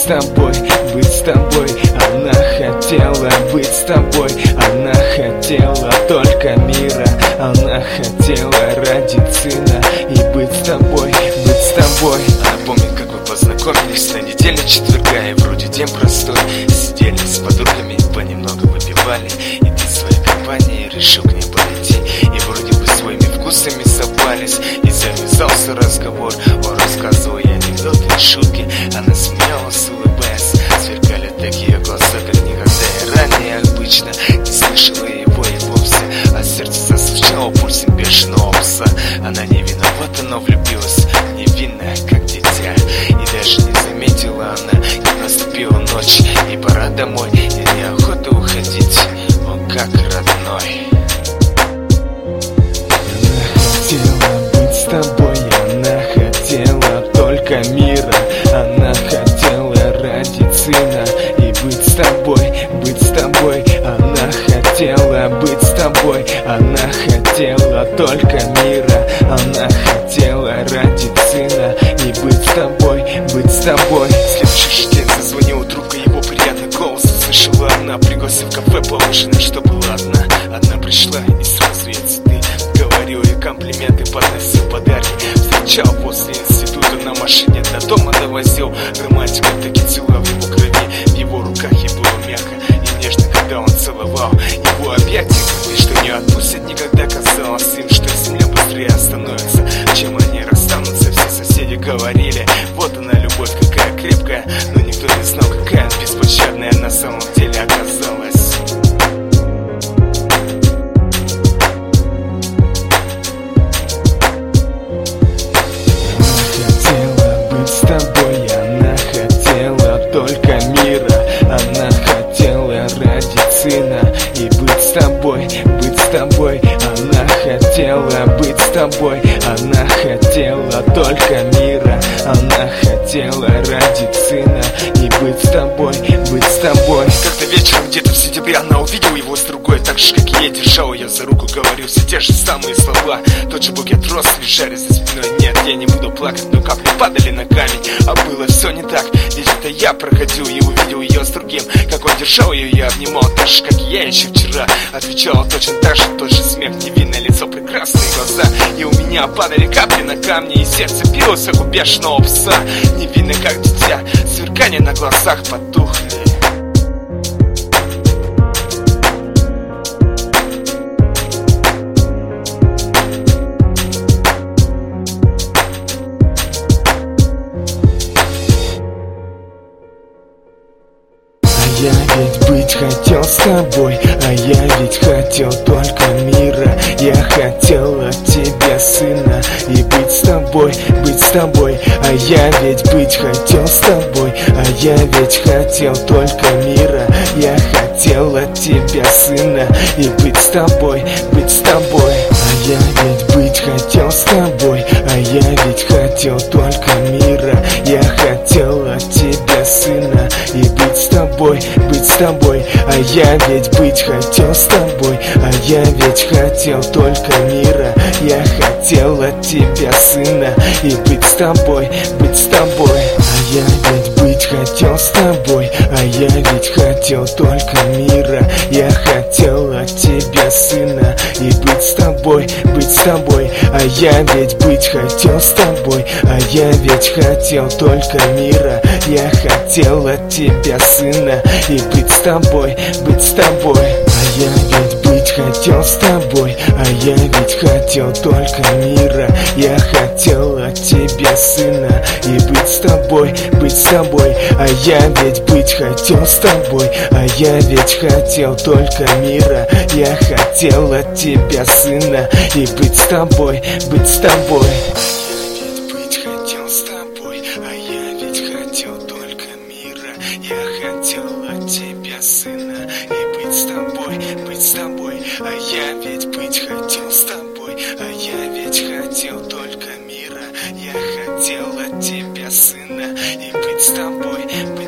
с тобой, быть с тобой. Она хотела быть с тобой, она хотела только мира. Она хотела родить сына и быть с тобой, быть с тобой. Она помнит, как вы познакомились на неделе четверга, и вроде день простой. Сидели с подругами, понемногу выпивали, и ты своей компанией решил к ней подойти. И вроде бы своими вкусами совпались, и завязался разговор. Он рассказывал ей анекдоты и шутки. Она смеялась, улыбаясь. Сверкали такие глаза, как никогда и ранее обычно не слышала его и вовсе. А сердце застучало пульсом бешеного пса. Она не виновата, но влюбилась, невинная, как дитя. И даже не заметила она, как наступила ночь, и пора домой, и неохота уходить, он как родной. Она хотела быть с тобой, она хотела только мира. Она хотела родить сына и быть с тобой, быть с тобой. Она хотела быть с тобой, она хотела только мира. Она хотела родить сына и быть с тобой, быть с тобой. Следующий день зазвонил друга, его приятный голос услышала она, пригласив в кафе поужинать, что была одна. Одна пришла и сразу ей цветы говорил, и комплименты подносил, подарки встречал после института, на машине до дома довозил. Романтика таки цела в его крови, в его руках ей было мягко и нежно, когда он целовал. Его объятия, и что не отпустят никогда, казалось им, что земля быстрее остановится, чем они расстанутся. Все соседи говорили, вот она любовь какая крепкая, но никто не знал, какая беспощадная на самом деле оказалась. С тобой, она хотела только мира. Она хотела родить сына и быть с тобой, быть с тобой. Она хотела быть с тобой, она хотела только мира. Она хотела родить сына и быть с тобой, быть с тобой. Как-то вечером где-то в сентябре она увидела его с другой, так же как и я, держал ее за руку, говорил все те же самые слова. Тот же букет роз лежали за спиной. Нет, я не буду плакать, но капли падали на камень, а было все не так. Ведь это я проходил и увидел ее с другим. Как он держал ее, я обнимал, так же как и я еще вчера. Отвечала точно так же, тот же смех, невинное лицо, прекрасные глаза. И у меня падали капли на камни, и сердце билось, как у бешеного пса. Невинно, как дитя, сверкание на глазах потухли. Я ведь быть хотел с тобой, а я ведь хотел только мира. Я хотел от тебя сына и быть с тобой, быть с тобой. А я ведь быть хотел с тобой, а я ведь хотел только мира. Я хотел от тебя сына и быть с тобой, быть с тобой. А я ведь быть хотел с тобой, а я ведь хотел только мира. Я хотел от тебя сына и быть с тобой, быть с тобой. А я ведь быть хотел с тобой, а я ведь хотел только мира. Я хотел от тебя сына и быть с тобой, быть с тобой. А я ведь быть хотел с тобой, а я ведь хотел только мира. Я хотел от тебя сына и быть с тобой, быть с тобой. А я ведь быть хотел с тобой, а я ведь хотел только мира. Я хотел от тебя сына и быть с тобой, быть с тобой. А я ведь быть хотел с тобой, а я ведь хотел только мира. Я хотел от тебя сына и быть с тобой, быть с тобой. А я ведь быть хотел с тобой, а я ведь хотел только мира. Я хотел от тебя сына и быть с тобой, быть с тобой. А я ведь хотел только мира. Я хотел от тебя сына и быть с тобой, быть с тобой. А я ведь быть хотел с тобой, а я ведь хотел только мира. Я хотел от тебя сына и быть с тобой,